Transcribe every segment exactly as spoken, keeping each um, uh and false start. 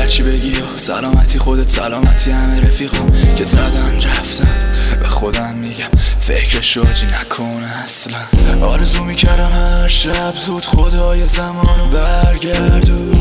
هرچی بگی و سلامتی خودت سلامتی همه رفیقام که زدن رفتن. به خودم میگم فکر شاجی نکنه اصلا. آرزو میکردم هر شب زود خدای زمانو برگردون.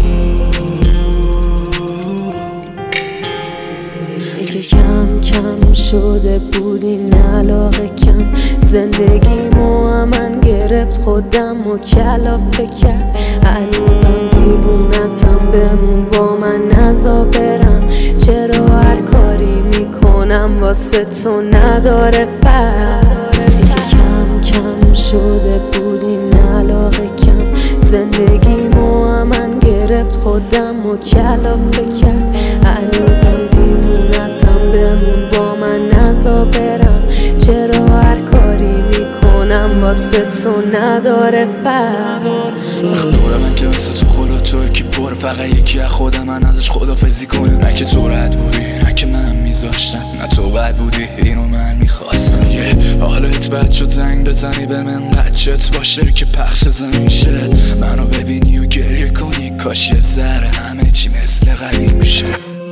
که کم کم شده بود این علاقه کم، زندگیمو من گرفت خودم و کلافه کرد. هنوزم دیوونتم بمون با من نزا برم، چرا هر کاری میکنم واسه تو نداره فرق. که کم کم شده بود این علاقه کم، زندگیمو من گرفت خودم و کلافه کرد. هنوزم دیوونتم بمون با من نزا برم، چرا هر کاری میکنم واسه تو نداره فرق. دور من که مثل تو خدا ترکی پر، فقط یکی از خودم من ازش خدافزی کنه. نه که تو رد بودی نه که من میذاشتم، نه تو بد بودی اینو من میخواستم. یه حالت بد شد زنگ بزنی به من بچت باشه که پخش زمین شه، منو ببینی و گریه کنی کاش یه ذره همه چی مثل قدیم میشه.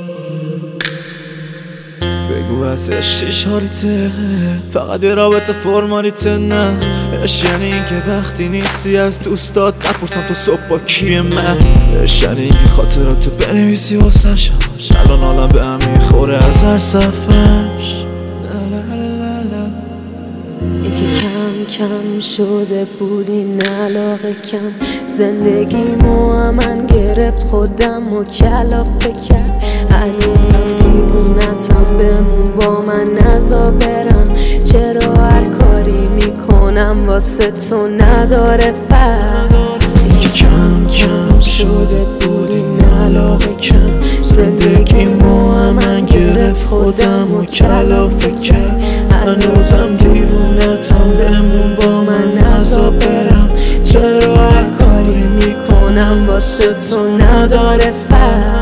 بگو از عشقش حالیته فقط یه رابطه فرمالیته، نه عشق یعنی این که وقتی نیستی از دوستات نپرسم تو صبح با کیه. من عشق یعنی این که خاطراتو بنویسی واسه شماش، الان حالم به هم میخوره از هر صفحش. که کم کم شده بود این علاقه کم، زندگیمو من گرفت خودم و کلافه کرد. هنوزم دیوونتم بمون با من نزا برم، چرا هر کاری میکنم واسه تو نداره فرق. که کم کم شده بود این علاقه کم، زندگیمو من گرفت خودم و کلافه کرد. هنوزم دیوونتم بمون با من نزا برم، چرا هر کاری میکنم واسه تو نداره فرق.